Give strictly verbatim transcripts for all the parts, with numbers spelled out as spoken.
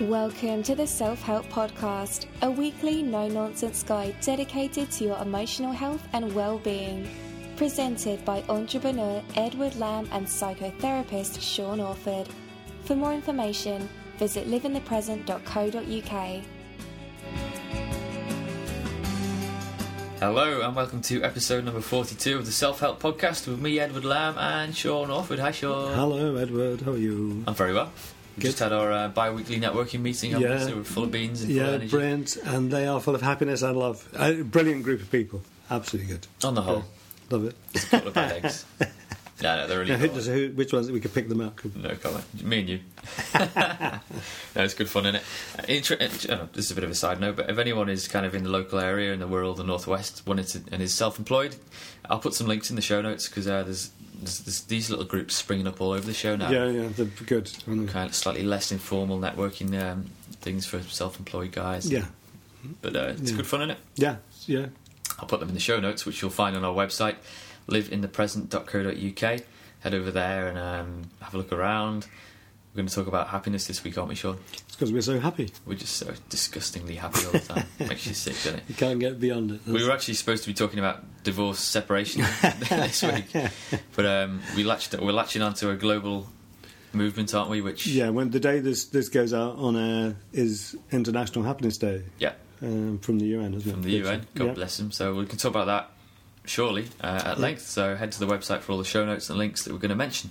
Welcome to the Self-Help Podcast, a weekly no-nonsense guide dedicated to your emotional health and well-being. Presented by entrepreneur Edward Lamb and psychotherapist Sean Orford. For more information, visit live in the present dot co dot uk. Hello and welcome to episode number forty-two of the Self-Help Podcast with me, Edward Lamb, and Sean Orford. Hi, Sean. Hello, Edward. How are you? I'm very well. We Good. just had our uh, bi-weekly networking meeting. Yeah. So we're full of beans and full Yeah, of energy. brilliant. And they are full of happiness and love. A brilliant group of people. Absolutely good. On the whole. Yeah, love it. It's a couple of bad eggs. No, no, they're really Now, who, good. does- who, which ones we could pick them out? Could- No comment. Me and you. No, it's good fun, isn't it? Uh, inter- uh, this is a bit of a side note, but if anyone is kind of in the local area in the world, the northwest, wanted to, and is self-employed, I'll put some links in the show notes because uh, there's, there's, there's these little groups springing up all over the show now. Yeah, yeah, they're good. aren't they? Kind of slightly less informal networking um, things for self-employed guys. Yeah, But uh, it's Yeah. good fun, isn't it? yeah, yeah. I'll put them in the show notes, which you'll find on our website, live in the present dot co dot uk. Head over there and um, have a look around. We're going to talk about happiness this week, aren't we, Sean? It's because we're so happy. We're just so disgustingly happy all the time. Makes you sick, doesn't it? You can't get beyond it. We were actually supposed to be talking about divorce, separation this week, but um, we latched, we're latching onto a global movement, aren't we? Which Yeah, when the day this this goes out on air is International Happiness Day yeah, um, from the U N, isn't it? from the U N. God Yeah. bless them. So we can talk about that shortly uh, at Yeah. length. So head to the website for all the show notes and links that we're going to mention.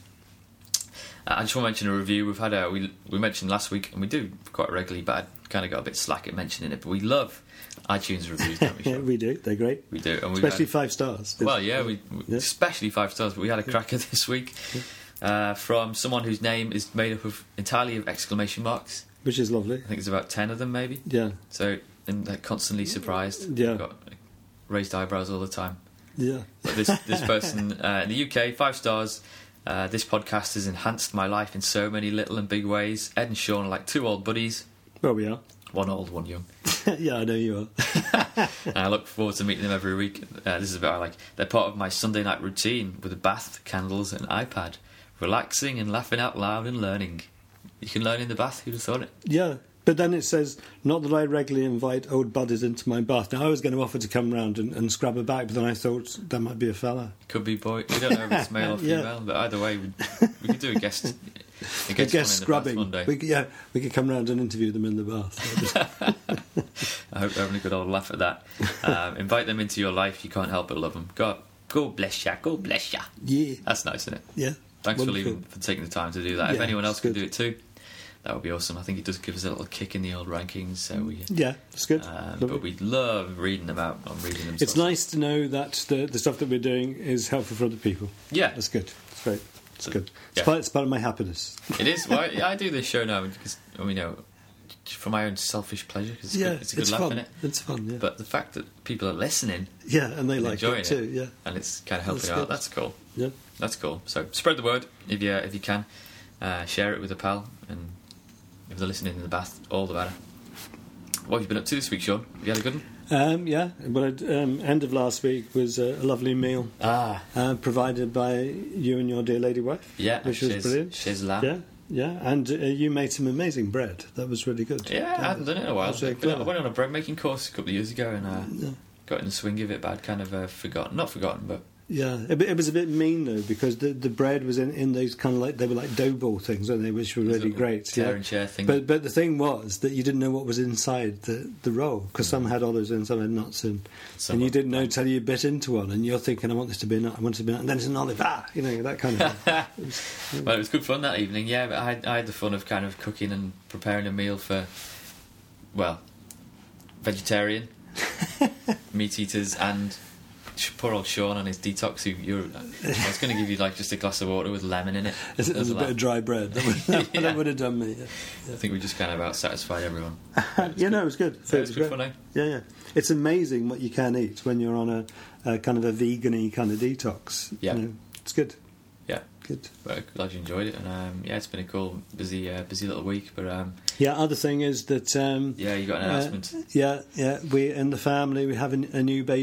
Uh, I just want to mention a review we've had. A, we we mentioned last week, and we do quite regularly, but I kind of got a bit slack at mentioning it. But we love iTunes reviews, don't we? Yeah, Sean? we do. They're great. We do, and we've Especially had, five stars. well, yeah, we, we Yeah. especially five stars. But we had a cracker this week uh, from someone whose name is made up of entirely of exclamation marks. Which is lovely. I think there's about ten of them, maybe. Yeah, So, and they're constantly surprised. Yeah. They've got like, raised eyebrows all the time. yeah. But this this person uh, in the U K, five stars. Uh, this podcast has enhanced my life in so many little and big ways. Ed and Sean are like two old buddies, Well, we are. one old, one young. Yeah, I know you are. And I look forward to meeting them every week. Uh, this is about like they're part of my Sunday night routine with a bath, candles, and iPad, relaxing and laughing out loud and learning. You can learn in the bath. Who'd have thought it? Yeah, but then it says, not that I regularly invite old buddies into my bath. Now, I was going to offer to come round and, and scrub her back, but then I thought that might be a fella. Could be boy. We don't know if it's male or Yeah. female, but either way, we, we could do a guest. A I guest, guess one scrubbing. in the bath one We day. could, yeah, we could come round and interview them in the bath. I hope they're having a good old laugh at that. Um, invite them into your life. You can't help but love them. God, God bless ya. God bless ya. Yeah, That's nice, isn't it? yeah. Thanks Wonderful. for leaving, for taking the time to do that. If Yeah, anyone else it's could good. do it too, that would be awesome. I think it does give us a little kick in the old rankings. So we, Yeah, it's good. um, Lovely. but we love reading about on reading them. It's nice to know that the, the stuff that we're doing is helpful for other people. Yeah, That's good. It's great. It's So, good. It's, yeah. part, it's part of my happiness. it is. Well, I, I do this show now because I mean, you know, for my own selfish pleasure. Cause it's yeah, good, it's a good laugh, fun. in it. It's fun, yeah. But the fact that people are listening yeah, and they like enjoying it too, yeah. and it's kind of helping That's out, good. that's cool. Yeah. That's cool. So spread the word if you if you can. Uh, share it with a pal, and if they're listening in the bath, all the better. What have you been up to this week, Sean? Have you had a good one? Um, yeah, well, um, end of last week was a, a lovely meal Ah, uh, provided by you and your dear lady wife. yeah, which was Shiz, brilliant. Shiz lamb. Yeah, yeah, and uh, you made some amazing bread. That was really good. Yeah, I hadn't done it in a while. That's very I've been- I clever. went on a bread making course a couple of years ago and uh, Yeah. got in the swing of it, but I'd kind of uh, forgotten. Not forgotten, but Yeah, it, it was a bit mean though because the the bread was in, in those kind of like they were like dough ball things, weren't they, which were really great. tear Yeah. and share thing. But but the thing was that you didn't know what was inside the, the roll because some had olives in, some had nuts in, Some and you were- didn't know until you bit into one, and you're thinking, I want this to be a nut, I want it to be a nut, and then it's an olive, ah, you know, that kind of thing. It was- Well, it was good fun that evening, yeah, but I had, I had the fun of kind of cooking and preparing a meal for, well, vegetarian, meat eaters, and sh- poor old Sean on his detox. Who you're, I was going to give you like just a glass of water with lemon in it. There's There's a a bit lot. of dry bread. That would, that Yeah. would have done me. Yeah, I think we just kind of out satisfied everyone. yeah no, it was good. Yeah, it was was good great. fun, eh? Yeah, yeah. It's amazing what you can eat when you're on a, a kind of a vegan-y kind of detox. Yeah. You know, it's good. Yeah, Good. but glad you enjoyed it, and um, yeah, it's been a cool, busy, uh, busy little week. But um, Yeah. Other thing is that um, yeah, you got an uh, announcement. yeah, yeah. We in the family we have a, a new baby.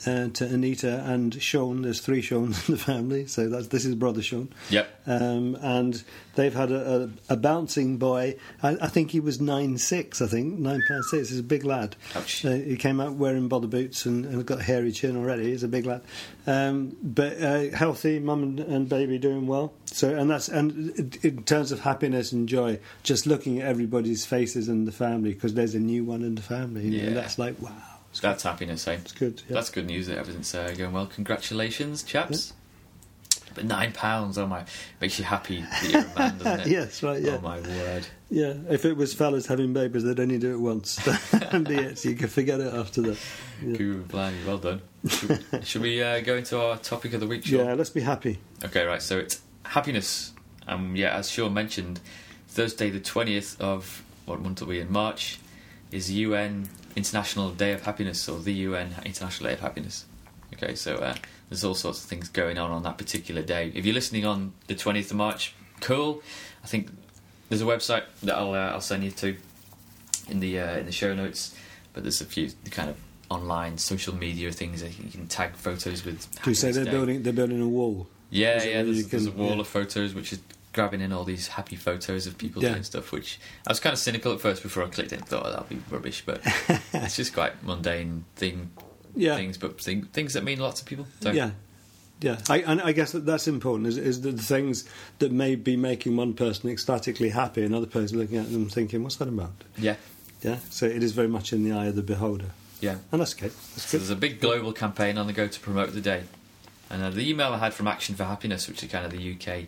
uh, to Anita and Sean. There's three Seans in the family, so that's this is brother Sean. Yep. Um, and they've had a, a, a bouncing boy. I, I think he was nine six. I think nine pound six. He's a big lad. Ouch. Uh, he came out wearing bother boots and, and got a hairy chin already. He's a big lad, um, but uh, healthy. Mum and, and baby doing well. So and that's and in terms of happiness and joy, just looking at everybody's faces in the family, because there's a new one in the family. You know, Yeah. that's like wow. That's happiness, eh? It's good. Yeah. That's good news that everything's uh, going well. Congratulations, chaps. But nine pounds, oh my, makes you happy that you're a man, doesn't it? Yes, right. Yeah. Oh my word. Yeah, if it was fellas having babies, they'd only do it once, and be it. So you can forget it after that. Yeah, Cool, blimey, well done. Should, should we uh, go into our topic of the week, Sean? yeah let's be happy. Okay, right. So it's happiness. Um, yeah, as Sean mentioned, Thursday the twentieth of what month are we in? March is U N International Day of Happiness, or the U N International Day of Happiness. Okay, so uh, there's all sorts of things going on on that particular day. If you're listening on the twentieth of March, cool. I think there's a website that I'll uh, I'll send you to in the uh, in the show notes. But there's a few kind of online social media things that you can tag photos with. Do you say Happiness they're Day. building? They're building a wall. Yeah, Is it yeah. where There's, you there's a can- wall yeah. of photos which is grabbing in all these happy photos of people Yeah. doing stuff. Which I was kind of cynical at first before I clicked it and thought, oh, that'll be rubbish. But it's just quite mundane thing Yeah, things, but thing, things that mean lots of people. So, yeah, yeah. I, and I guess that that's important. Is, is that the things that may be making one person ecstatically happy, another person looking at them thinking, "What's that about?" yeah, Yeah. So it is very much in the eye of the beholder, yeah. and that's okay. That's So good. there's a big global campaign on the go to promote the day. And uh, the email I had from Action for Happiness, which is kind of the U K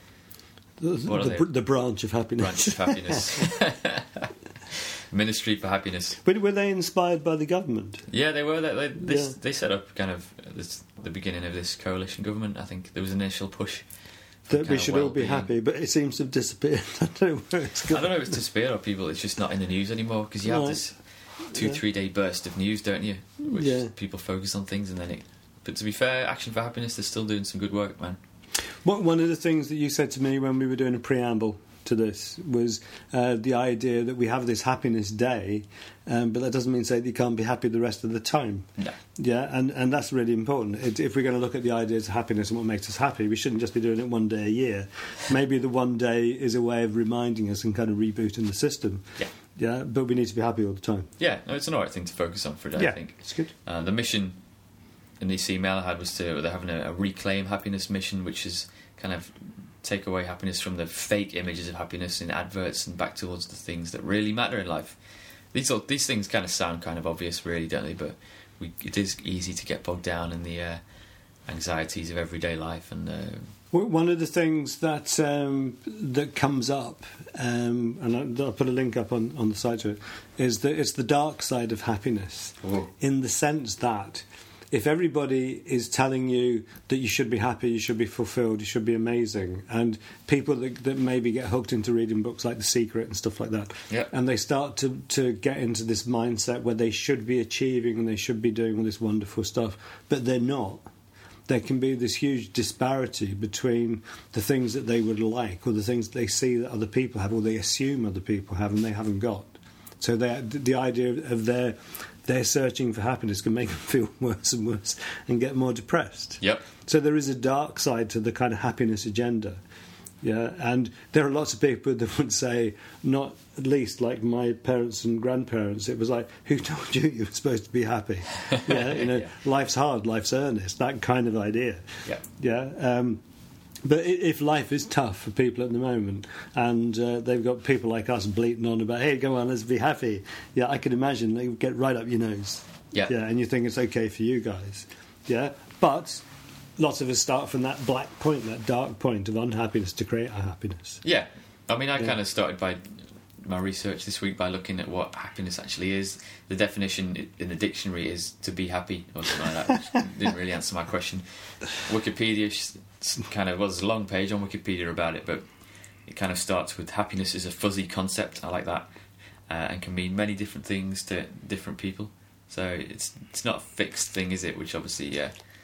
The, what are the, they? br- the branch of happiness. branch of happiness. Ministry for Happiness. But were they inspired by the government? Yeah, they were. They, they, this, Yeah. they set up kind of this, the beginning of this coalition government. I think there was an initial push. for That kind we of should all be well-being. happy, but it seems to have disappeared. I don't know where it's I gone. don't know if it's disappeared or people. It's just not in the news anymore because you have Right. this two, Yeah. three day burst of news, don't you? Which Yeah. people focus on things and then it. But to be fair, Action for Happiness, they're still doing some good work, man. One one of the things that you said to me when we were doing a preamble to this was uh, the idea that we have this happiness day, um, but that doesn't mean say that you can't be happy the rest of the time. No. Yeah, and, and that's really important. It, if we're going to look at the ideas of happiness and what makes us happy, we shouldn't just be doing it one day a year. Maybe the one day is a way of reminding us and kind of rebooting the system. Yeah. Yeah, but we need to be happy all the time. Yeah, no, it's an alright thing to focus on for a day, yeah, I think. it's good. Uh, the mission in this email I had was to they're having a, a reclaim happiness mission, which is kind of take away happiness from the fake images of happiness in adverts and back towards the things that really matter in life. These all, these things kind of sound kind of obvious, really, don't they? But we, it is easy to get bogged down in the uh, anxieties of everyday life and. Uh, Well, one of the things that um, that comes up, um, and I'll, I'll put a link up on, on the site to it, is that it's the dark side of happiness, Ooh. in the sense that if everybody is telling you that you should be happy, you should be fulfilled, you should be amazing, and people that, that maybe get hooked into reading books like The Secret and stuff like that, Yep. and they start to, to get into this mindset where they should be achieving and they should be doing all this wonderful stuff, but they're not. There can be this huge disparity between the things that they would like or the things that they see that other people have or they assume other people have and they haven't got. So they, the idea of their their searching for happiness can make them feel worse and worse and get more depressed. Yep. So there is a dark side to the kind of happiness agenda. Yeah, and there are lots of people that would say, not at least like my parents and grandparents, it was like, who told you you were supposed to be happy? Yeah, you know, Yeah. life's hard, life's earnest, that kind of idea. Yeah. Yeah. Um, but i- if life is tough for people at the moment, and uh, they've got people like us bleating on about, hey, go on, let's be happy. Yeah, I can imagine they would get right up your nose. Yeah. Yeah, and you think it's okay for you guys. Yeah, but lots of us start from that black point, that dark point of unhappiness to create our happiness. Yeah, I mean, I Yeah. kind of started by my research this week by looking at what happiness actually is. The definition in the dictionary is to be happy, or something like that, which didn't really answer my question. Wikipedia s- s- kind of, well, there's a long page on Wikipedia about it, but it kind of starts with happiness is a fuzzy concept. I like that, uh, and can mean many different things to different people. So it's it's not a fixed thing, is it? Which obviously, yeah,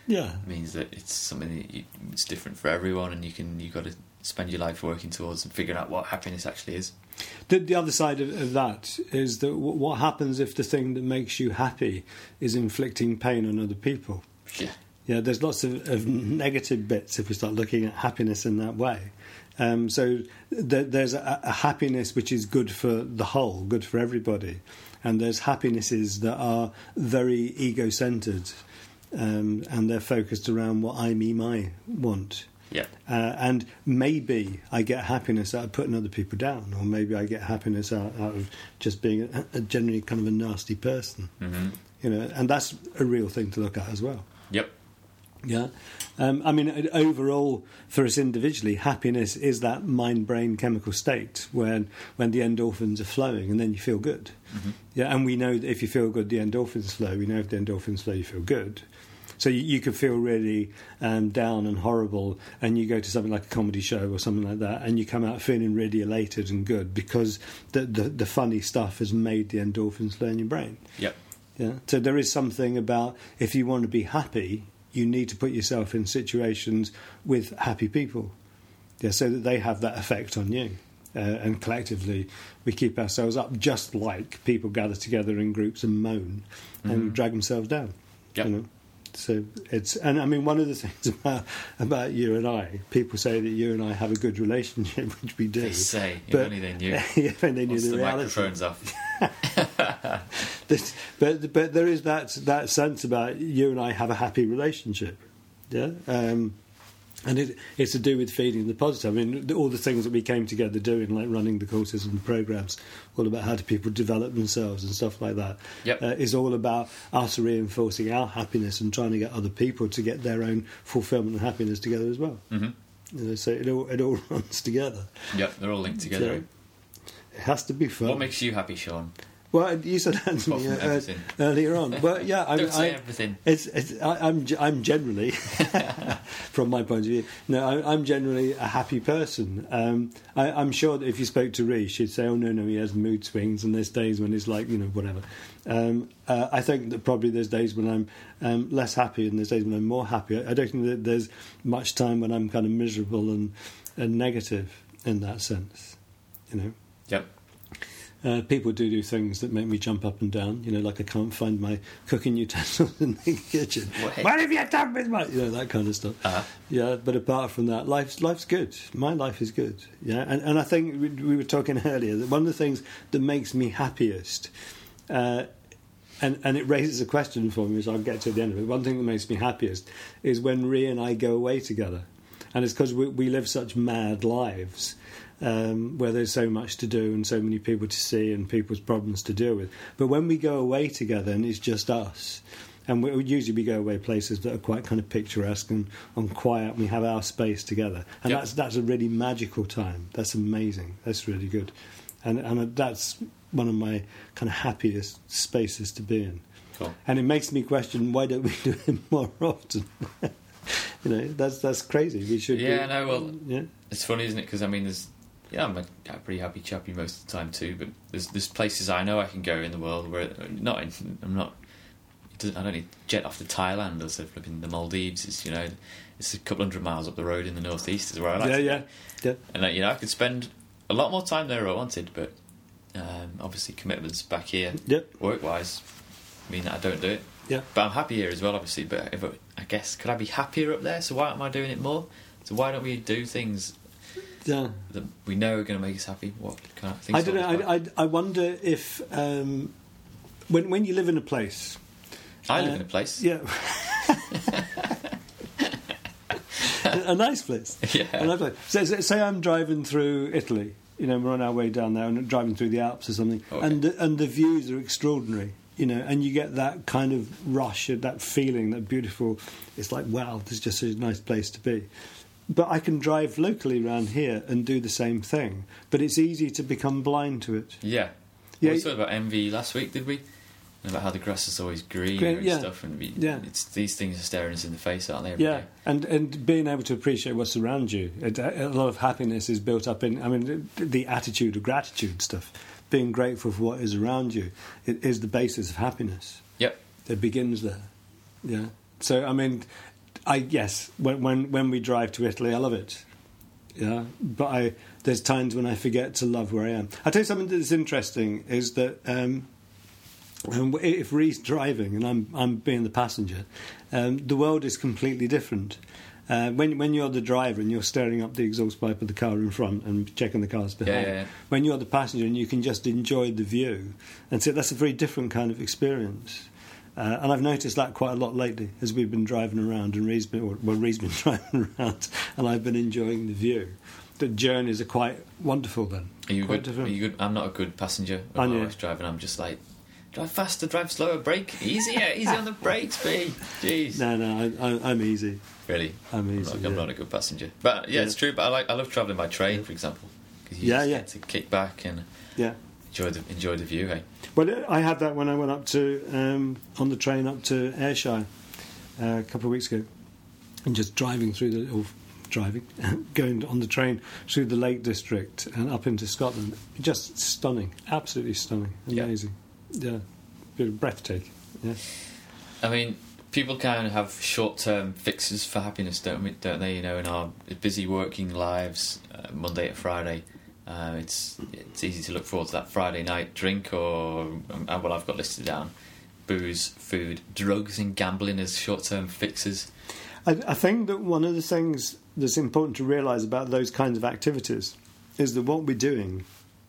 Yeah. means that it's something that you, it's different for everyone, and you can you got to spend your life working towards and figuring out what happiness actually is. The, the other side of, of that is that w- what happens if the thing that makes you happy is inflicting pain on other people? Yeah. Yeah, there's lots of, of negative bits if we start looking at happiness in that way. Um, so th- there's a, a happiness which is good for the whole, good for everybody, and there's happinesses that are very ego-centred, um, and they're focused around what I, me, my want. Yeah. Uh, and maybe I get happiness out of putting other people down, or maybe I get happiness out, out of just being a, a generally kind of a nasty person. Mm-hmm. You know, and that's a real thing to look at as well. Yep. Yeah, um, I mean, overall, for us individually, happiness is that mind-brain chemical state when when the endorphins are flowing, and then you feel good. Mm-hmm. Yeah, and we know that if you feel good, the endorphins flow. We know if the endorphins flow, you feel good. So you, you could feel really um, down and horrible, and you go to something like a comedy show or something like that, and you come out feeling really elated and good because the the, the funny stuff has made the endorphins flow in your brain. Yep. Yeah. So there is something about if you want to be happy, you need to put yourself in situations with happy people, yeah, so that they have that effect on you. Uh, and collectively, we keep ourselves up, just like people gather together in groups and moan and Mm-hmm. drag themselves down. Yep. You know? So it's, and I mean, one of the things about about you and I, people say that you and I have a good relationship, which we do. They say, if but only they knew. if only they knew Once the, the reality. microphone's off. This, but but there is that that sense about you and I have a happy relationship, yeah, um, and it, it's to do with feeding the positive. I mean, all the things that we came together doing, like running the courses and programs, all about how do people develop themselves and stuff like that, Yep. uh, is all about us reinforcing our happiness and trying to get other people to get their own fulfilment and happiness together as well. Mm-hmm. You know, so it all it all runs together. Yep, they're all linked together. So it has to be fun. What makes you happy, Sean? Well, you said that to Apart me from uh, everything. earlier on. Well, yeah, I, Don't say I, everything. It's, it's, I, I'm, ge- I'm generally, from my point of view, no, I, I'm generally a happy person. Um, I, I'm sure that if you spoke to Ree, she'd say, "Oh no, no, he has mood swings, and there's days when he's like, you know, whatever." Um, uh, I think that probably there's days when I'm um, less happy, and there's days when I'm more happy. I, I don't think that there's much time when I'm kind of miserable and, and negative in that sense, you know. Yep. Uh, people do do things that make me jump up and down. You know, like I can't find my cooking utensils in the kitchen. What? What have you done with my... You know, that kind of stuff. Uh-huh. Yeah, but apart from that, life's life's good. My life is good. Yeah, and, and I think we, we were talking earlier that one of the things that makes me happiest, uh, and, and it raises a question for me, so I'll get to the end of it. One thing that makes me happiest is when Rhea and I go away together. And it's because we, we live such mad lives. Um, where there's so much to do and so many people to see and people's problems to deal with. But when we go away together and it's just us, and we, usually we go away places that are quite kind of picturesque and, and quiet, and we have our space together. And Yep. that's that's a really magical time. That's amazing. That's really good. And, and that's one of my kind of happiest spaces to be in. Cool. And it makes me question, why don't we do it more often? You know, that's that's crazy. We should. Yeah, be, no, well, yeah. It's funny, isn't it? Because I mean, there's yeah, I'm a, a pretty happy chappy most of the time too. But there's there's places I know I can go in the world where not in, I'm not. It doesn't, I don't need to jet off to Thailand or so flipping the Maldives. It's you know, it's a couple hundred miles up the road in the northeast is where I like. Yeah, to yeah, go. yeah. And uh, you know, I could spend a lot more time there if I wanted, but um, obviously commitments back here, Yep. work wise, mean that I don't do it. Yeah. But I'm happy here as well, obviously. But if I, I guess could I be happier up there? So why am I doing it more? So why don't we do things Yeah. that we know are going to make us happy? What kind of things? I don't know. I, I, I wonder if um, when when you live in a place. I live uh, in a place. Yeah. a nice place. Yeah. A nice place. So, so, say I'm driving through Italy. You know, we're on our way down there and driving through the Alps or something, Okay. and the, and the views are extraordinary. You know, and you get that kind of rush, that feeling, that beautiful. It's like, wow, this is just a nice place to be. But I can drive locally around here and do the same thing. But it's easy to become blind to it. Yeah. Yeah, we talked about envy last week, did we? And about how the grass is always greener Green, and yeah. stuff, and we, Yeah. it's these things are staring us in the face, aren't they? Every Yeah, day? and and being able to appreciate what's around you. It, a lot of happiness is built up in, I mean, the, the attitude of gratitude stuff. Being grateful for what is around you it is the basis of happiness. Yep. It begins there. Yeah. So, I mean, I yes, when when when we drive to Italy, I love it. Yeah, but I there's times when I forget to love where I am. I'll tell you something that's interesting is that um, if Ree's driving and I'm I'm being the passenger, um, the world is completely different. Uh, when when you're the driver and you're staring up the exhaust pipe of the car in front and checking the cars behind, Yeah, yeah, yeah. when you're the passenger and you can just enjoy the view, and so that's a very different kind of experience. Uh, and I've noticed that quite a lot lately as we've been driving around and Ree's been, or, well, Ree's been driving around and I've been enjoying the view. The journeys are quite wonderful then. Are you quite good? different. Are you good? I'm not a good passenger. Are When you? my wife's driving, I'm just like, drive faster, drive slower, brake easier, easy on the brakes, B. Jeez. No, no, I, I, I'm easy. Really, I'm I'm easy. not, yeah. I'm not a good passenger. But yeah, Yeah. it's true. But I like, I love travelling by train, for example, because you Yeah, just yeah. get to kick back and Yeah. enjoy the enjoy the view. Hey, Well, I had that when I went up to um, on the train up to Ayrshire uh, a couple of weeks ago, and just driving through the or driving, going on the train through the Lake District and up into Scotland, just stunning, absolutely stunning, Yeah. amazing, yeah, yeah. breathtaking. Yeah, I mean, people kind of have short-term fixes for happiness, don't we? Don't they? You know, in our busy working lives, uh, Monday to Friday. Uh, it's it's easy to look forward to that Friday night drink, or um, well, I've got listed down: booze, food, drugs, and gambling as short-term fixes. I, I think that one of the things that's important to realise about those kinds of activities is that what we're doing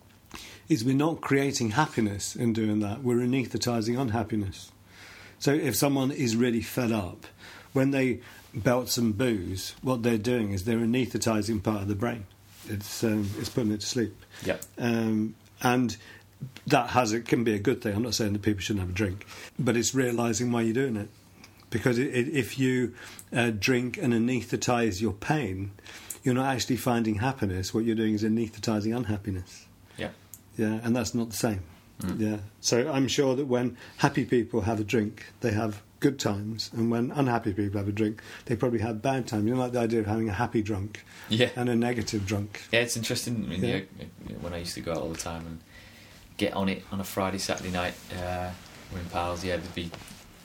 is we're not creating happiness in doing that. We're anaesthetising unhappiness. So if someone is really fed up, when they belt some booze, what they're doing is they're anaesthetising part of the brain. It's um, it's putting it to sleep. Yep. Um, and that has it can be a good thing. I'm not saying that people shouldn't have a drink, but it's realising why you're doing it. Because it, it, if you uh, drink and anaesthetise your pain, you're not actually finding happiness. What you're doing is anaesthetising unhappiness. Yeah. Yeah, and that's not the same. Mm. Yeah. So I'm sure that when happy people have a drink, they have good times, and when unhappy people have a drink, they probably have bad times. You know, like the idea of having a happy drunk Yeah. and a negative drunk. Yeah, it's interesting. I mean, Yeah. you know, when I used to go out all the time and get on it on a Friday, Saturday night, uh, with pals, yeah, there'd be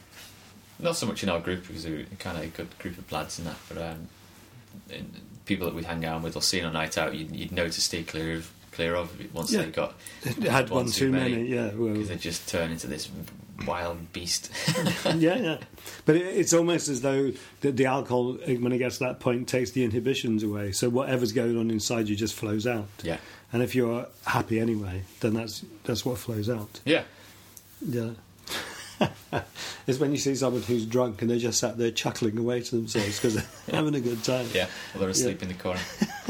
not so much in our group because we were kind of a good group of lads and that, but um, in, people that we'd hang out with or see on a night out, you'd, you'd know to stay clear of clear of once Yeah. they got Had one, too many. Yeah, well, because they just turn into this wild beast. yeah, yeah. But it, it's almost as though the, the alcohol, when it gets to that point, takes the inhibitions away. So whatever's going on inside you just flows out. Yeah, And if you're happy anyway, then that's that's what flows out. yeah. Yeah. It's when you see someone who's drunk and they're just sat there chuckling away to themselves because they're having a good time. Yeah, well, they're asleep Yeah. in the corner.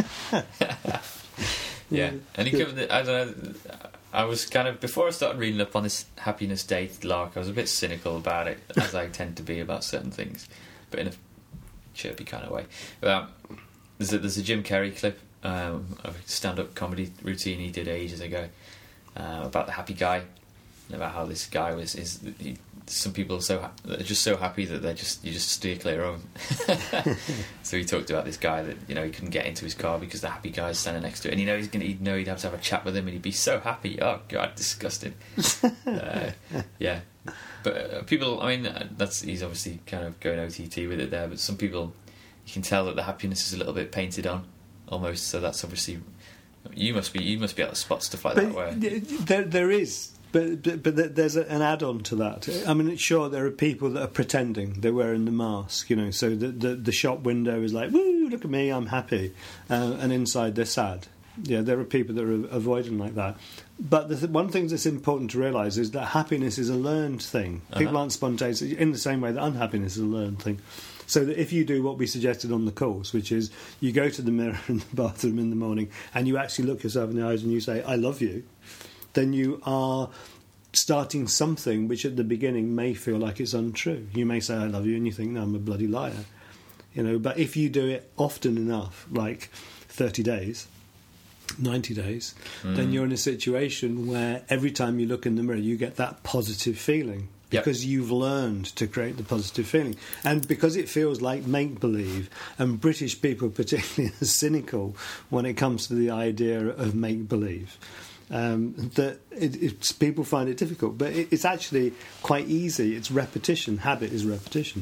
Yeah, and you Good. covered the, I don't know. I was kind of before I started reading up on this happiness date lark. I was a bit cynical about it, as I tend to be about certain things, but in a chirpy kind of way. Um, there's a, there's a Jim Carrey clip um, of a stand-up comedy routine he did ages ago uh, about the happy guy, and about how this guy was is. He, some people are so ha- are just so happy that they just you just steer clear of them. So he talked about this guy that you know he couldn't get into his car because the happy guy's standing next to it, and you know he's gonna he'd know he'd have to have a chat with him, and he'd be so happy. Oh God, disgusting. uh, yeah, but uh, people. I mean, uh, that's he's obviously kind of going O T T with it there, but some people you can tell that the happiness is a little bit painted on, almost. So that's obviously you must be you must be able to spot stuff like that. But Where there, there is. But, but, but there's a, an add-on to that. I mean, sure, there are people that are pretending. They're wearing the mask, you know, so the, the, the shop window is like, woo, look at me, I'm happy. Uh, and inside they're sad. Yeah, there are people that are avoiding like that. But the th- one thing that's important to realise is that happiness is a learned thing. Uh-huh. People aren't spontaneous, in the same way that unhappiness is a learned thing. So that if you do what we suggested on the course, which is you go to the mirror in the bathroom in the morning and you actually look yourself in the eyes and you say, I love you, then you are starting something which at the beginning may feel like it's untrue. You may say, I love you, and you think, no, I'm a bloody liar. You know, but if you do it often enough, like thirty days, ninety days, mm. then you're in a situation where every time you look in the mirror, you get that positive feeling. Because yep. you've learned to create the positive feeling. And because it feels like make-believe, and British people particularly are cynical when it comes to the idea of make-believe, um, that it, it's, people find it difficult. But it, it's actually quite easy. It's repetition. Habit is repetition.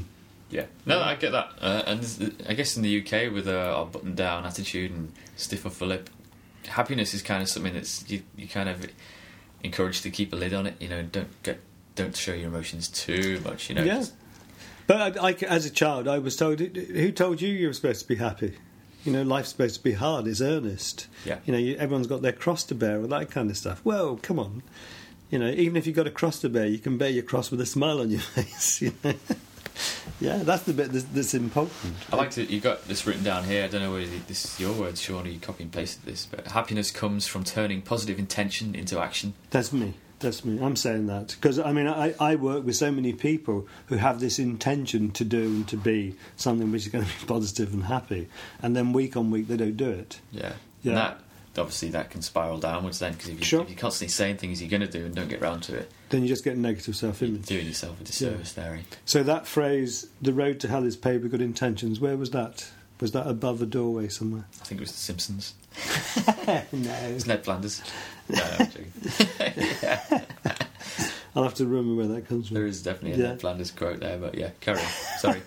Yeah, no, I get that, uh, and I guess in the U K with uh, our button-down attitude and stiff upper lip, happiness is kind of something that's you, you kind of encouraged to keep a lid on it. You know, don't get don't show your emotions too much. You know, Yeah. But I, I, as a child, I was told, who told you you were supposed to be happy? You know, life's supposed to be hard, it's earnest. Yeah. You know, you, everyone's got their cross to bear, all that kind of stuff. Well, come on. You know, even if you've got a cross to bear, you can bear your cross with a smile on your face, you know. Yeah, that's the bit that's, that's important. I like to. You got this written down here. I don't know whether this is your words, Sean, or you copy and pasted this, but happiness comes from turning positive intention into action. That's me. That's me. I'm saying that because I mean I, I work with so many people who have this intention to do and to be something which is going to be positive and happy, and then week on week they don't do it. Yeah, Yeah. And that obviously that can spiral downwards then because if, you, Sure. if you're constantly saying things you're going to do and don't get round to it, Then you just get negative you're self-image. doing yourself a disservice there. Eh? So that phrase, "the road to hell is paved with good intentions," where was that? Was that above a doorway somewhere? I think it was The Simpsons. No. It's Ned Flanders. No, I'm joking. Yeah. I'll have to remember where that comes from. There is definitely a Yeah. Ned Flanders quote there, but yeah, carry on. Sorry.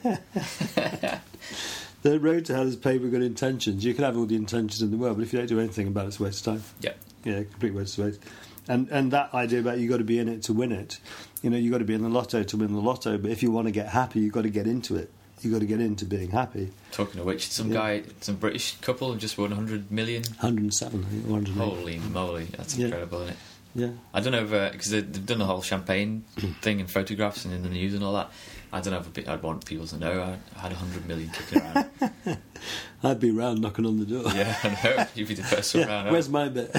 The road to hell is paved with good intentions. You can have all the intentions in the world, but if you don't do anything about it, it's a waste of time. Yeah. Yeah, complete waste of space. And and that idea about you got to be in it to win it. You know, you got to be in the lotto to win the lotto. But if you want to get happy, you got to get into it. You got to get into being happy. Talking of which, some Yeah. guy, some British couple have just won one hundred million. one hundred seven, I think. one hundred eight. Holy moly, that's Yeah. incredible, isn't it? Yeah. I don't know if because they've done the whole champagne thing and photographs and in the news and all that. I don't know if I'd- I'd want people to know I had one hundred million kicking around. I'd be round knocking on the door. Yeah, I know. You'd be the first one Yeah, around. where's my bit?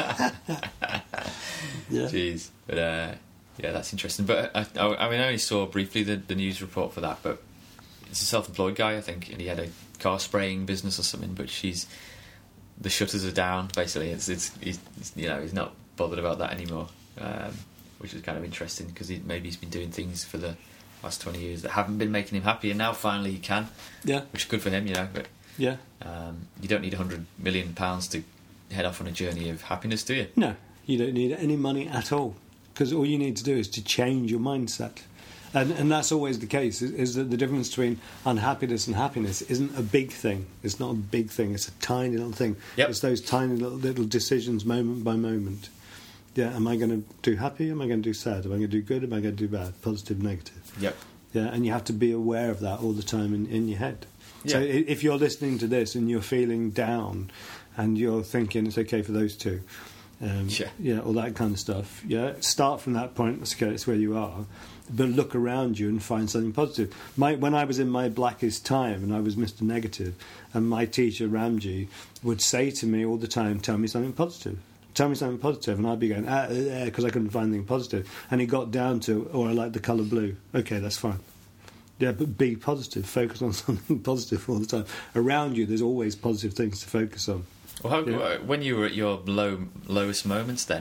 Yeah. Jeez, but uh, yeah, that's interesting. But I, I, I mean, I only saw briefly the, the news report for that. But it's a self-employed guy, I think, and he had a car spraying business or something. But she's the shutters are down. Basically, it's it's, he's, it's you know he's not bothered about that anymore, um, which is kind of interesting because he, maybe he's been doing things for the last twenty years that haven't been making him happy, and now finally he can. Yeah. Which is good for him, you know. But Yeah. um, you don't need one hundred million pounds to head off on a journey of happiness, do you? No, you don't need any money at all because all you need to do is to change your mindset. And, and that's always the case, is, is that the difference between unhappiness and happiness isn't a big thing. It's not a big thing. It's a tiny little thing. Yep. It's those tiny little, little decisions moment by moment. Yeah, am I going to do happy? Am I going to do sad? Am I going to do good? Am I going to do bad? Positive, negative. Yep. Yeah, and you have to be aware of that all the time in, in your head. So Yeah. i- if you're listening to this and you're feeling down and you're thinking it's okay for those two, um, Yeah. yeah, all that kind of stuff, yeah, start from that point, that's okay, it's where you are, but look around you and find something positive. My, when I was in my blackest time and I was Mister Negative, and my teacher, Ramji, would say to me all the time, tell me something positive. Tell me something positive, and I'd be going, ah, because I couldn't find anything positive. And it got down to, oh, I like the colour blue. Okay, that's fine. Yeah, but be positive. Focus on something positive all the time. Around you, there's always positive things to focus on. Well, how, Yeah. when you were at your low lowest moments, then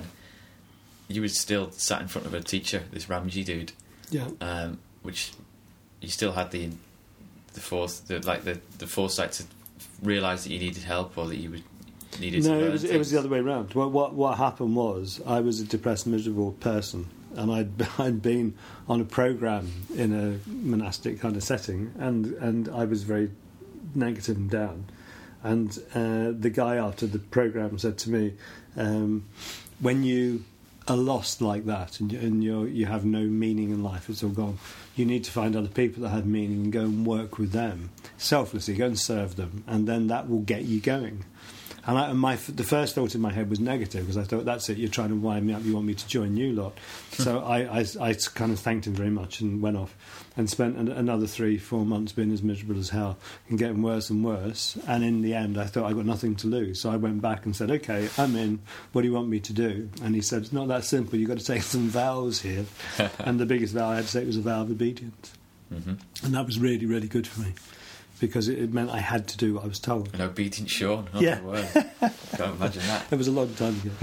you were still sat in front of a teacher, this Ramji dude, Yeah. um, which you still had the the forth, the, like the the foresight to realise that you needed help or that you would needed to No, learn it was it was the other way around. What, what what happened was I was a depressed, miserable person, and I'd I'd been on a program in a monastic kind of setting, and and I was very negative and down. And uh, the guy after the program said to me, um, "When you are lost like that, and, you, and you you have no meaning in life, it's all gone. You need to find other people that have meaning and go and work with them selflessly. Go and serve them, and then that will get you going." And, I, and my the first thought in my head was negative because I thought, that's it, you're trying to wind me up, you want me to join you lot. So I, I, I kind of thanked him very much and went off and spent an, another three, four months being as miserable as hell and getting worse and worse. And in the end, I thought I got nothing to lose. So I went back and said, okay, I'm in, what do you want me to do? And he said, it's not that simple, you've got to take some vows here. And the biggest vow I had to take was a vow of obedience. Mm-hmm. And that was really, really good for me. Because it, it meant I had to do what I was told. An obedient Sean. Oh, Yeah. my word. Can't imagine that. It was a long time ago.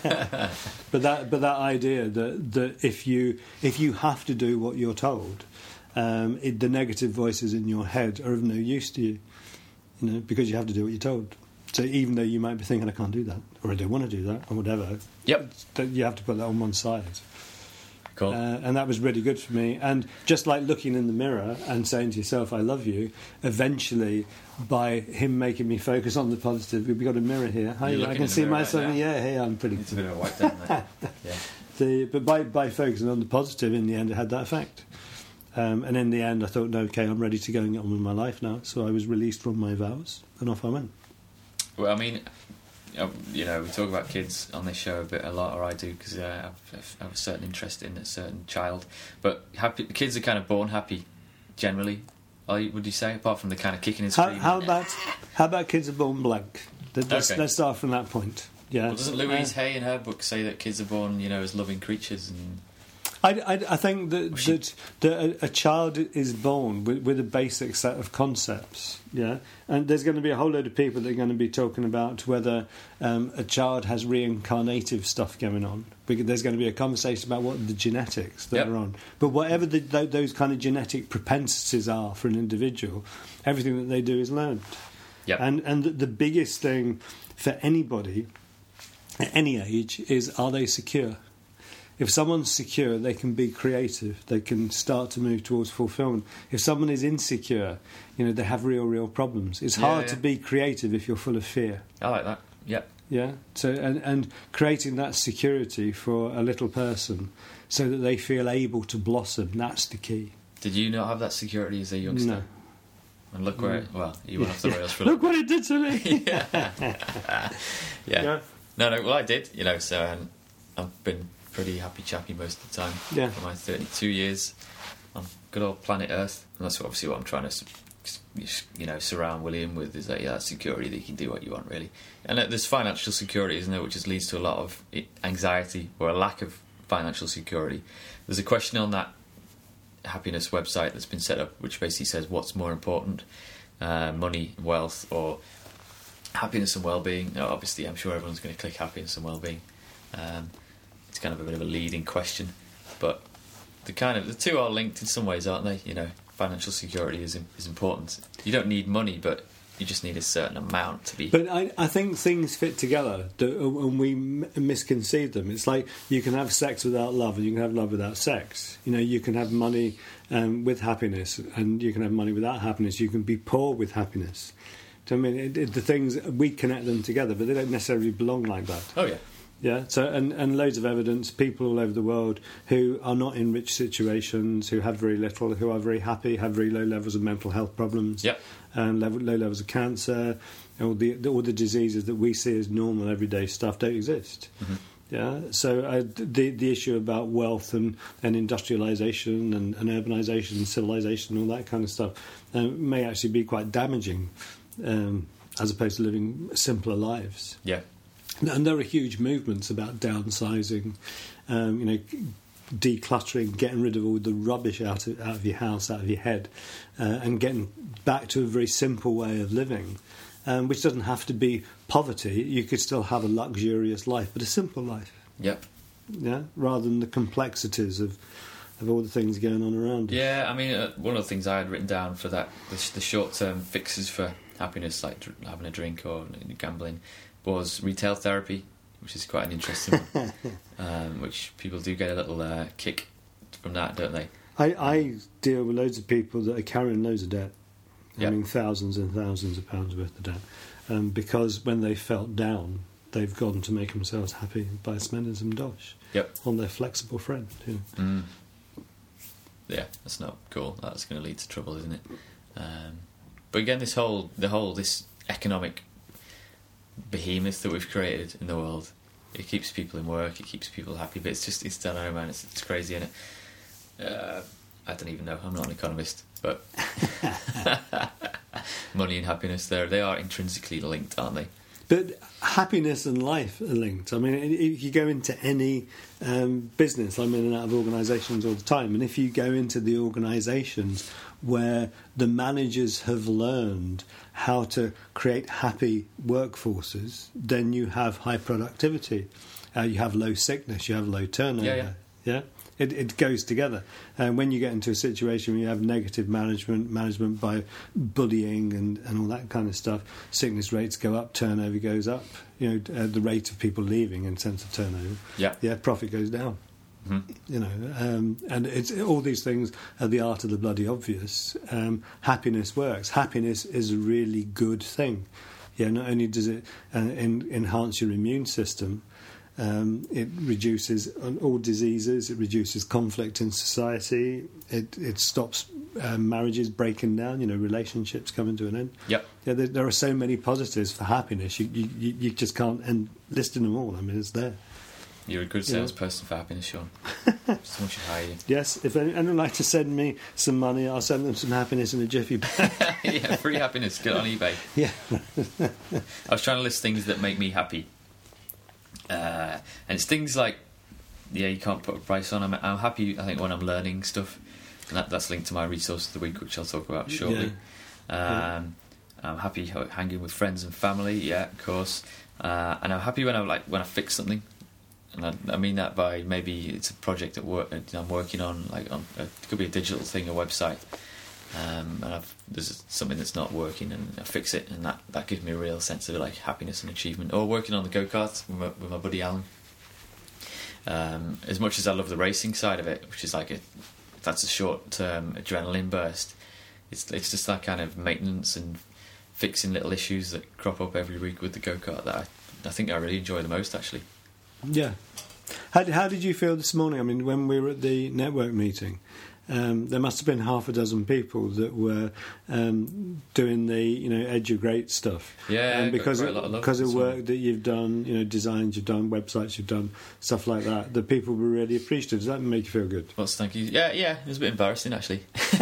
but that but that idea that, that if you if you have to do what you're told, um, it, the negative voices in your head are of no use to you, you know, because you have to do what you're told. So even though you might be thinking, I can't do that, or I don't want to do that, or whatever, Yep. that you have to put that on one side. Cool. Uh, and that was really good for me. And just like looking in the mirror and saying to yourself, I love you, eventually, by him making me focus on the positive, we've got a mirror here. Hi, You're I looking can in the see mirror right myself. now. Yeah, hey, I'm pretty. It's a bit of a white down there. Yeah. The, but by, by focusing on the positive, in the end, it had that effect. Um, and in the end, I thought, no, okay, I'm ready to go and get on with my life now. So I was released from my vows, and off I went. Well, I mean, uh, you know, we talk about kids on this show a bit, a lot, or I do, because uh, I've, I have a certain interest in a certain child. But happy kids are kind of born happy, generally. Are you, would you say, apart from the kind of kicking and How, screaming? how about how about kids are born blank? Let's, Okay. let's start from that point. Yeah. Well, doesn't Louise Hay in her book say that kids are born, you know, as loving creatures? And I, I, I think that, she- that, that a, a child is born with, with a basic set of concepts, yeah? And there's going to be a whole load of people that are going to be talking about whether um, a child has reincarnative stuff going on. Because there's going to be a conversation about what the genetics that Yep. are on. But whatever the, th- those kind of genetic propensities are for an individual, everything that they do is learned. Yep. And, and the, the biggest thing for anybody at any age is, are they secure? If someone's secure, they can be creative. They can start to move towards fulfillment. If someone is insecure, you know, they have real, real problems. It's Yeah, hard yeah. to be creative if you're full of fear. I like that. Yep. Yeah. So and and creating that security for a little person, so that they feel able to blossom. That's the key. Did you not have that security as a youngster? No. And look where it, well, you went off the rails for a Look what it did to me. yeah. yeah. Yeah. No, no. Well, I did. You know, so um, I've been pretty happy chappy most of the time. Yeah. For my thirty-two years on good old planet Earth, and that's obviously what I'm trying to, you know, surround William with, is that yeah, that security that you can do what you want, really. And uh, there's financial security, isn't there, which just leads to a lot of anxiety or a lack of financial security. There's a question on that happiness website that's been set up, which basically says what's more important, uh, money, wealth, or happiness and well-being. Now, obviously, I'm sure everyone's going to click happiness and well-being. Um, it's kind of a bit of a leading question, but the kind of the two are linked in some ways, aren't they? You know, financial security is is important. You don't need money, but you just need a certain amount to be. But I, I think things fit together, and we m- misconceive them. It's like you can have sex without love, and you can have love without sex. You know, you can have money um, with happiness, and you can have money without happiness. You can be poor with happiness. Do you know what I mean, it, it, the things we connect them together, but they don't necessarily belong like that. Oh yeah. Yeah, so and, and loads of evidence, people all over the world who are not in rich situations, who have very little, who are very happy, have very low levels of mental health problems, Yep. and level, low levels of cancer, all the, the all the diseases that we see as normal everyday stuff don't exist. Mm-hmm. Yeah, so uh, the the issue about wealth and, and industrialisation and, and urbanisation and civilisation and all that kind of stuff uh, may actually be quite damaging, um, as opposed to living simpler lives. Yeah. And there are huge movements about downsizing, um, you know, decluttering, getting rid of all the rubbish out of, out of your house, out of your head, uh, and getting back to a very simple way of living, um, which doesn't have to be poverty. You could still have a luxurious life, but a simple life, Yep. yeah, rather than the complexities of of all the things going on around us. Yeah, I mean, uh, one of the things I had written down for that, the, the short-term fixes for happiness, like dr- having a drink or gambling, was retail therapy, which is quite an interesting one, um, which people do get a little uh, kick from that, don't they? I, I deal with loads of people that are carrying loads of debt. Yep. I mean, thousands and thousands of pounds worth of debt. Um, because when they felt down, they've gone to make themselves happy by spending some dosh Yep. on their flexible friend. You know. Mm. Yeah, that's not cool. That's going to lead to trouble, isn't it? Um, but again, this whole, the whole, this economic behemoth that we've created in the world, it keeps people in work, it keeps people happy, but it's just, it's, I don't know, man, it's, it's crazy, isn't it? Uh, I don't even know, I'm not an economist, but money and happiness, there they are intrinsically linked, aren't they? But happiness and life are linked. I mean, if you go into any um, business, I'm in and out of organisations all the time, and if you go into the organisations where the managers have learned how to create happy workforces, then you have high productivity, uh, you have low sickness, you have low turnover. Yeah, yeah. Yeah? It, it goes together. And when you get into a situation where you have negative management, management by bullying and, and all that kind of stuff, sickness rates go up, turnover goes up. You know, uh, the rate of people leaving in sense of turnover. Yeah. Yeah, profit goes down. Mm-hmm. You know, um, and it's all these things are the art of the bloody obvious. Um, happiness works. Happiness is a really good thing. Yeah, not only does it uh, en- enhance your immune system, um, it reduces all diseases. It reduces conflict in society. It it stops um, marriages breaking down. You know, relationships coming to an end. Yep. Yeah, there, there are so many positives for happiness. You you, you you just can't end listing them all. I mean, it's there. You're a good Yeah. salesperson for happiness, Sean. Someone should hire you. Yes, if any- anyone would like to send me some money, I'll send them some happiness in a jiffy bag. Yeah, free happiness. Get on eBay. Yeah. I was trying to list things that make me happy. Uh, and it's things like, yeah, you can't put a price on. I'm, I'm happy, I think, when I'm learning stuff. And that, that's linked to my resource of the week, which I'll talk about shortly. Yeah. Um, I'm happy ho- hanging with friends and family, yeah, of course. Uh, and I'm happy when I like when I fix something. And I, I mean that by maybe it's a project at work I'm working on, like on, it could be a digital thing, a website, um, and I've, there's something that's not working, and I fix it, and that, that gives me a real sense of like happiness and achievement. Or working on the go-karts with my, with my buddy Alan. Um, as much as I love the racing side of it, which is like a that's a short-term adrenaline burst, it's it's just that kind of maintenance and fixing little issues that crop up every week with the go-kart that I, I think I really enjoy the most, actually. Yeah. How, how did you feel this morning? I mean, when we were at the network meeting, um, there must have been half a dozen people that were um, doing the, you know, Edugrate stuff. Yeah, and because quite a of, lot of love because of this work morning. that you've done, you know, designs you've done, websites you've done, stuff like that, the people were really appreciative. Does that make you feel good? Well, thank you. Yeah, yeah, it was a bit embarrassing, actually.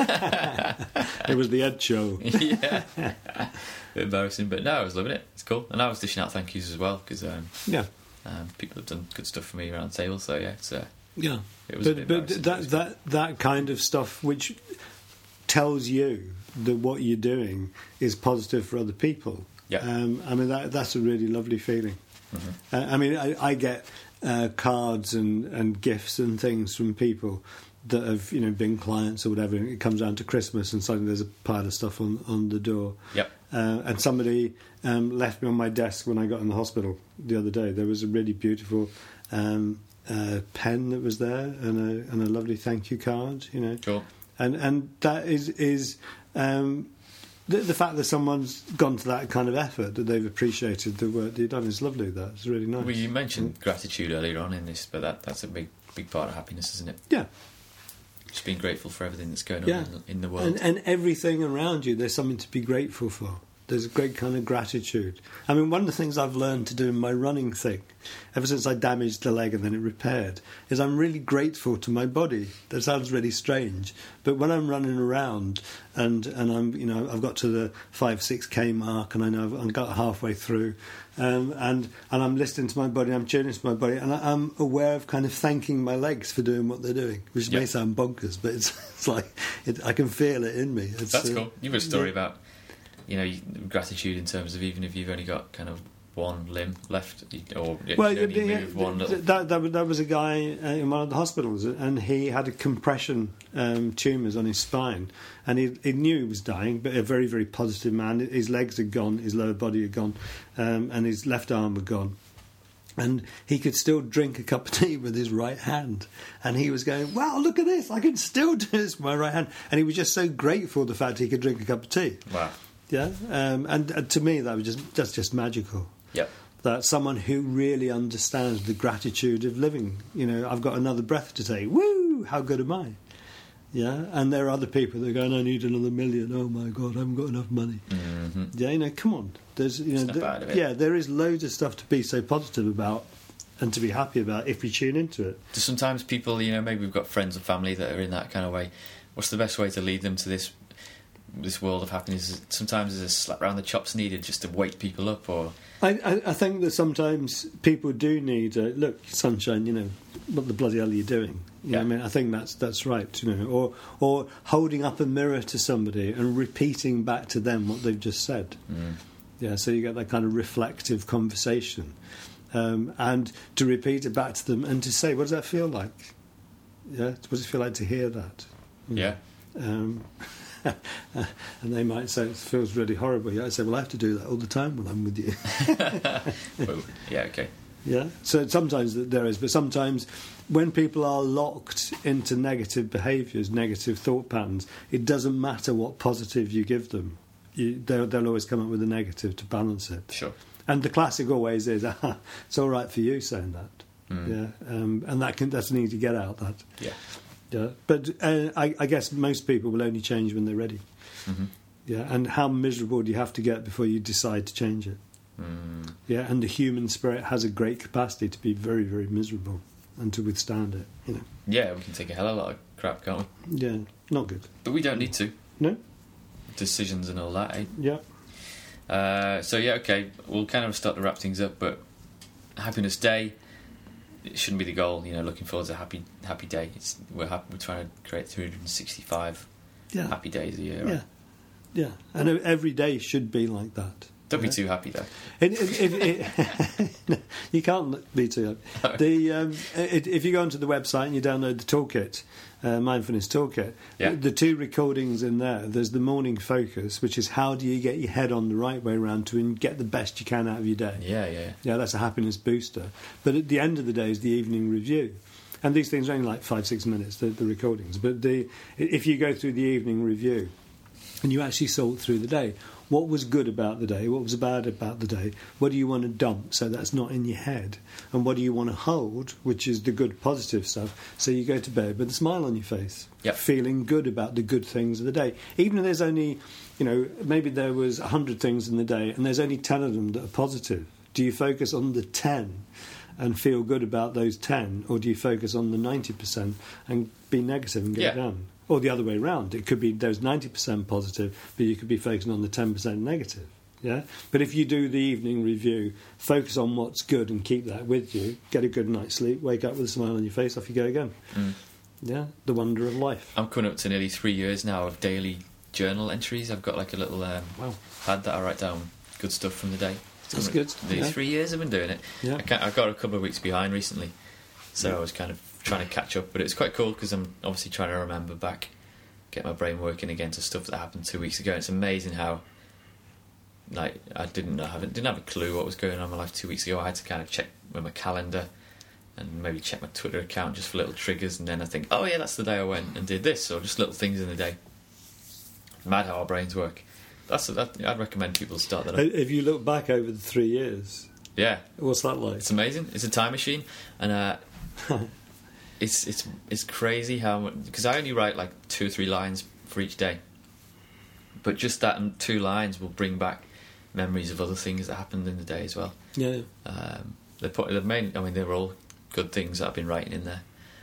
It was the Ed show. Yeah. A bit embarrassing, but no, I was loving it. It's cool. And I was dishing out thank yous as well, because um, Yeah. um, people have done good stuff for me around the table, so yeah, it's, uh, Yeah. it was a But, bit but embarrassing, that, it's that, that kind of stuff which tells you that what you're doing is positive for other people. Yeah. Um, I mean, that, that's a really lovely feeling. Mhm. Uh, I mean, I, I get uh, cards and, and gifts and things from people that have, you know, been clients or whatever, and it comes down to Christmas and suddenly there's a pile of stuff on, on the door. Yep. Uh, and somebody um, left me on my desk when I got in the hospital the other day. There was a really beautiful um, uh, pen that was there, and a, and a lovely thank you card. You know, Cool. and and that is is um, the, the fact that someone's gone to that kind of effort, that they've appreciated the work that you've done, is lovely. That's really nice. Well, you mentioned gratitude earlier on in this, but that, that's a big big part of happiness, isn't it? Yeah. Just being grateful for everything that's going on Yeah. in, in the world. And, and everything around you, there's something to be grateful for. There's a great kind of gratitude. I mean, one of the things I've learned to do in my running thing, ever since I damaged the leg and then it repaired, is I'm really grateful to my body. That sounds really strange, but when I'm running around and and I'm, you know, I've got to the five six k mark and I know I've, I've got halfway through, um, and and I'm listening to my body, I'm tuning to my body, and I, I'm aware of kind of thanking my legs for doing what they're doing, which Yeah. may sound bonkers, but it's it's like it, I can feel it in me. It's, That's uh, cool. You've got a story yeah. about, you know, you- gratitude in terms of even if you've only got kind of one limb left, you- or you Well, can only yeah, move one little. that, that, that was a guy uh, in one of the hospitals, and he had a compression um, tumours on his spine, and he, he knew he was dying, but a very, very positive man. His legs had gone, his lower body had gone, um, and his left arm had gone. And he could still drink a cup of tea with his right hand. And he was going, wow, look at this, I can still do this with my right hand. And he was just so grateful the fact he could drink a cup of tea. Wow. Yeah, um, and, and to me that was just that's just magical. Yep. That someone who really understands the gratitude of living. You know, I've got another breath to take. Woo! How good am I? Yeah, and there are other people that are going, I need another million. Oh my God, I haven't got enough money. Mm-hmm. Yeah, you know, come on. There's, you know, Snap th- out of it. yeah, there is loads of stuff to be so positive about and to be happy about if you tune into it. Do sometimes people, you know, maybe we've got friends and family that are in that kind of way. What's the best way to lead them to this this world of happiness? Sometimes there's a slap around the chops needed just to wake people up, or I, I, I think that sometimes people do need, uh, look, sunshine, you know, what the bloody hell are you doing? You know Yeah. what I mean, I think that's that's right, you know, or or holding up a mirror to somebody and repeating back to them what they've just said. mm. Yeah, so you get that kind of reflective conversation, um, and to repeat it back to them and to say, what does that feel like? Yeah, what does it feel like to hear that? yeah, Um, and they might say it feels really horrible. Yeah, I say, well, I have to do that all the time when I'm with you. Well, yeah, okay. Yeah. So sometimes there is, but sometimes when people are locked into negative behaviours, negative thought patterns, it doesn't matter what positive you give them. You, they'll, they'll always come up with a negative to balance it. Sure. And the classic always is, ah, it's all right for you saying that. Mm. Yeah. Um, and that can, that's an easy get out, that. Yeah. Yeah. But uh, I, I guess most people will only change when they're ready. Mm-hmm. Yeah. And how miserable do you have to get before you decide to change it? Mm. Yeah. And the human spirit has a great capacity to be very, very miserable and to withstand it, you know. Yeah, we can take a hell of a lot of crap, can't we? Yeah. Not good. But we don't need to. No? Decisions and all that, eh? Yeah. Uh, so yeah, okay, we'll kind of start to wrap things up, but Happiness Day, it shouldn't be the goal, you know, looking forward to a happy happy day. It's, we're happy, we're trying to create three hundred sixty-five Yeah. happy days a year, Yeah. right? Yeah. And every day should be like that. Don't yeah? be too happy though. It, it, it, it, you can't be too happy. The, um, it, if you go onto the website and you download the toolkit, uh, Mindfulness Toolkit, Yeah. the, the two recordings in there, there's the morning focus, which is how do you get your head on the right way around to get the best you can out of your day. Yeah, yeah. Yeah, that's a happiness booster. But at the end of the day is the evening review. And these things are only like five, six minutes, the, the recordings. But the, if you go through the evening review and you actually sort through the day, what was good about the day? What was bad about the day? What do you want to dump so that's not in your head? And what do you want to hold, which is the good, positive stuff, so you go to bed with a smile on your face, Yep. feeling good about the good things of the day. Even if there's only, you know, maybe there was one hundred things in the day and there's only ten of them that are positive. Do you focus on the ten and feel good about those ten, or do you focus on the ninety percent and be negative and get Yeah. it down? Or the other way around. It could be there's ninety percent positive, but you could be focusing on the ten percent negative. Yeah? But if you do the evening review, focus on what's good and keep that with you, get a good night's sleep, wake up with a smile on your face, off you go again. Mm. Yeah? The wonder of life. I'm coming up to nearly three years now of daily journal entries. I've got like a little um, Wow. pad that I write down good stuff from the day. That's coming- good, Nearly yeah. three years I've been doing it. Yeah. I, can't, I got a couple of weeks behind recently, so Yeah. I was kind of trying to catch up. But it's quite cool because I'm obviously trying to remember back, get my brain working again to stuff that happened two weeks ago. It's amazing how, like, I didn't know, didn't have a clue what was going on in my life two weeks ago. I had to kind of check with my calendar and maybe check my Twitter account just for little triggers, and then I think, oh yeah, that's the day I went and did this, or just little things in the day. Mad how our brains work. That's that, I'd recommend people start that up. If you look back over the three years, Yeah, what's that like? it's amazing. It's a time machine, and uh, it's it's it's crazy how, because I only write like two or three lines for each day, but just that and two lines will bring back memories of other things that happened in the day as well. Yeah. Um, they're put, the main, I mean, they were all good things that I've been writing in there,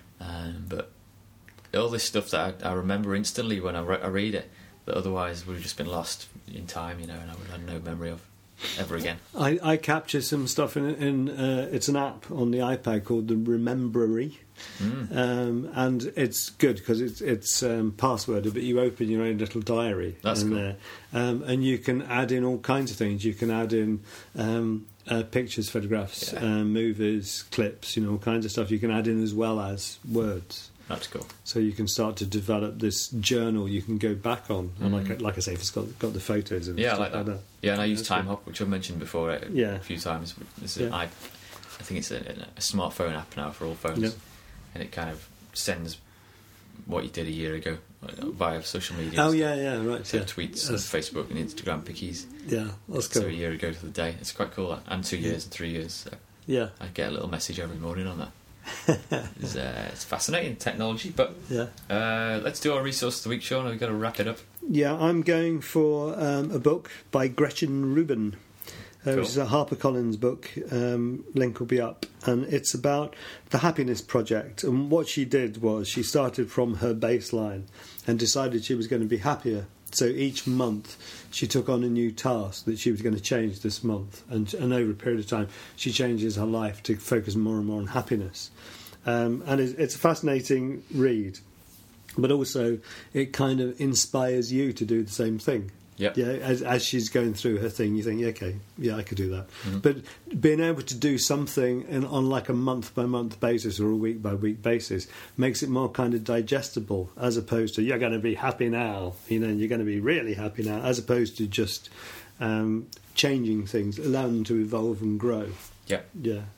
um, but all this stuff that I, I remember instantly when I, re- I read it, that otherwise would have just been lost in time, you know, and I would have no memory of ever again. I, I capture some stuff in, in uh, it's an app on the iPad called the Remembery, Mm. um, and it's good because it's it's um, passworded, but you open your own little diary That's in cool. there, um, and you can add in all kinds of things. You can add in um, uh, pictures, photographs, Yeah. um, movies, clips, you know, all kinds of stuff. You can add in as well as words. That's cool. So you can start to develop this journal you can go back on, and like Mm. like I say, if it's got got the photos and Yeah, I stuff like that. that. Yeah, and I use That's Time good. Hop, which I've mentioned before a, Yeah. a few times. It's a, Yeah. I, I think it's a, a smartphone app now for all phones, Yep. and it kind of sends what you did a year ago via social media. Oh and yeah, yeah, right. stuff. Yeah. So tweets, and That's- Facebook, and Instagram pickies. Yeah, that's So cool. a year ago to the day. It's quite cool. That. And two years and three years. So Yeah, I get a little message every morning on that. it's, uh, it's fascinating technology, but yeah. uh, let's do our resource of the week, Sean. We've got to wrap it up. Yeah, I'm going for um, a book by Gretchen Rubin, uh, Cool. which is a HarperCollins book. Um, link will be up. And it's about the Happiness Project. And what she did was she started from her baseline and decided she was going to be happier. So each month she took on a new task that she was going to change this month. And, and over a period of time, she changes her life to focus more and more on happiness. Um, and it's, it's a fascinating read. But also, it kind of inspires you to do the same thing. Yep. Yeah, as, as she's going through her thing, you think, yeah, okay, yeah, I could do that. Mm-hmm. But being able to do something in, on like a month by month basis or a week by week basis makes it more kind of digestible, as opposed to you're going to be happy now, you know, you're going to be really happy now, as opposed to just um, changing things, allowing them to evolve and grow. Yep. Yeah.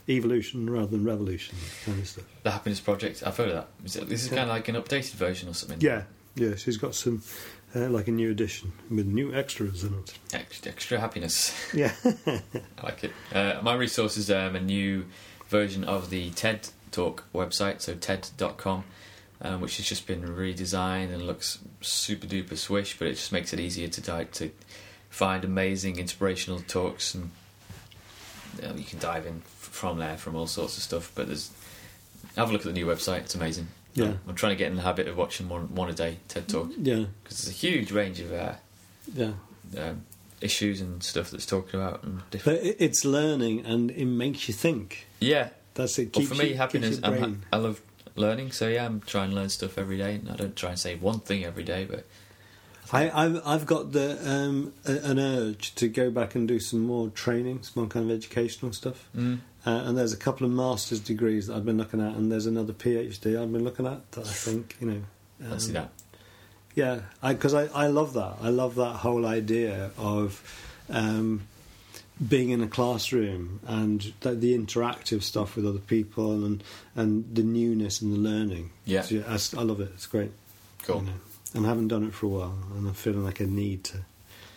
evolution rather than revolution kind of stuff. The Happiness Project. I've heard of that. Is it, this is Yeah. kind of like an updated version or something. Yeah, yeah. She's got some uh, like a new edition with new extras in it. Extra, extra happiness. Yeah, I like it. Uh, my resource is um, a new version of the TED Talk website, so TED dot com, um, which has just been redesigned and looks super duper swish, but it just makes it easier to di- to find amazing inspirational talks, and you know, you can dive in f- from there from all sorts of stuff. But there's have a look at the new website; it's amazing. Yeah. I'm, I'm trying to get in the habit of watching one one a day TED Talk yeah, because there's a huge range of uh, yeah. um, issues and stuff that's talking about and different. But it, it's learning, and it makes you think. Yeah. That's it. Well, Keeps for me, you, happiness, keeps your I'm ha- brain. I love learning, so yeah, I'm trying to learn stuff every day. I don't try and say one thing every day, but I, I've, I've got the um, a, an urge to go back and do some more training, some more kind of educational stuff. mm, Uh, and there's a couple of master's degrees that I've been looking at, and there's another PhD I've been looking at that I think, you know. Um, fancy that. Yeah, because I, I, I love that. I love that whole idea of um, being in a classroom and the, the interactive stuff with other people and, and the newness and the learning. Yeah. So, I, I love it. It's great. Cool. You know. And I haven't done it for a while, and I'm feeling like I need to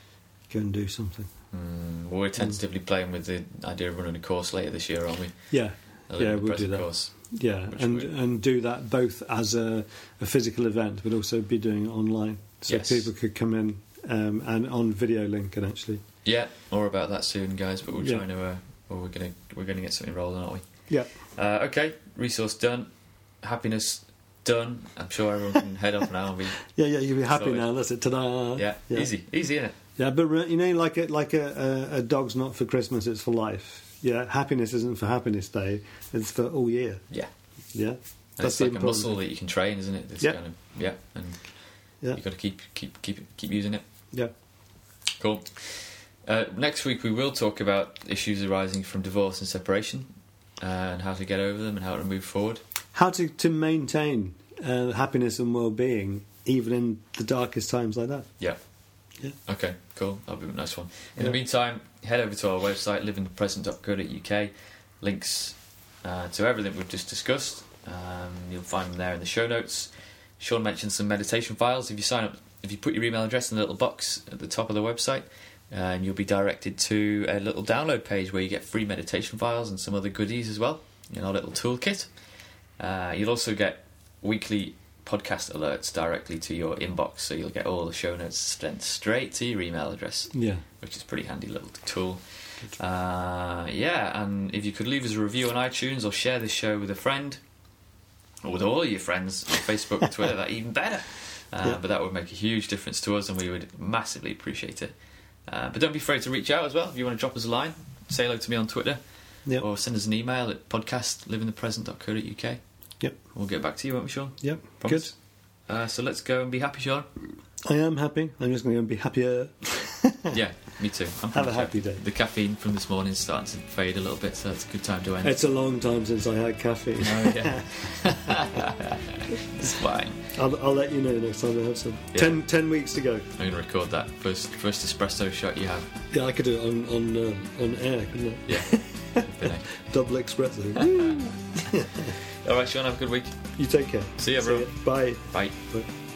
go and do something. Mm, well, we're tentatively playing with the idea of running a course later this year, aren't we? Yeah, A Living yeah, the we'll do Present that. Course. Yeah, Which and we- and do that both as a, a physical event, but also be doing it online, so Yes. people could come in um, and on video link and actually. Yeah, more about that soon, guys. But we're Yeah. trying to. Uh, well, we're gonna we're gonna get something rolling, aren't we? Yeah, Uh, okay, resource done, happiness done. I'm sure everyone can head off now and be yeah, yeah. You'll be happy Sorted. now. That's it. Ta-da! yeah, yeah. easy, easy, isn't it? Yeah, but re- you know, like a like a, a, a dog's not for Christmas; it's for life. Yeah, happiness isn't for Happiness Day; it's for all year. Yeah. Yeah, And that's it's the like a important muscle thing. that you can train, isn't it? It's Yeah. kind of yeah, and Yeah, you've got to keep keep keep keep using it. yeah, Cool. Uh, next week we will talk about issues arising from divorce and separation, uh, and how to get over them and how to move forward. how to to maintain uh, happiness and well-being even in the darkest times like that. Yeah. Yeah. Okay, cool. That'll be a nice one. In Yeah. the meantime, head over to our website, living the present dot co dot uk. Links uh, to everything we've just discussed. Um, you'll find them there in the show notes. Sean mentioned some meditation files. If you sign up, if you put your email address in the little box at the top of the website, uh, and you'll be directed to a little download page where you get free meditation files and some other goodies as well. You know, a little toolkit. Uh, you'll also get weekly podcast alerts directly to your inbox, so you'll get all the show notes sent straight to your email address, Yeah, which is a pretty handy little tool. Uh, yeah, and if you could leave us a review on iTunes or share this show with a friend, or with all your friends on Facebook, Twitter, that even better. Uh, Yeah. But that would make a huge difference to us, and we would massively appreciate it. Uh, but don't be afraid to reach out as well. If you want to drop us a line, say hello to me on Twitter, yep, or send us an email at podcast living the present dot co dot uk. yep, We'll get back to you, won't we, Sean? yep. Promise? Uh, so let's go and be happy, Sean. Good. I am happy. I'm just going to go and be happier. Yeah, me too. I'm Have a pretty happy sure. day. The caffeine from this morning is starting to fade a little bit, so it's a good time to end. It's a long time since I had caffeine. Oh, yeah. It's fine. I'll, I'll let you know next time I have some. Yeah. Ten, ten weeks to go. I'm going to record that first first espresso shot you have. Yeah, I could do it on on uh, on air, couldn't I? Yeah. Finish. Double espresso. Woo! All right, Sean, have a good week. You take care. See you, everyone. Bye. Bye. Bye.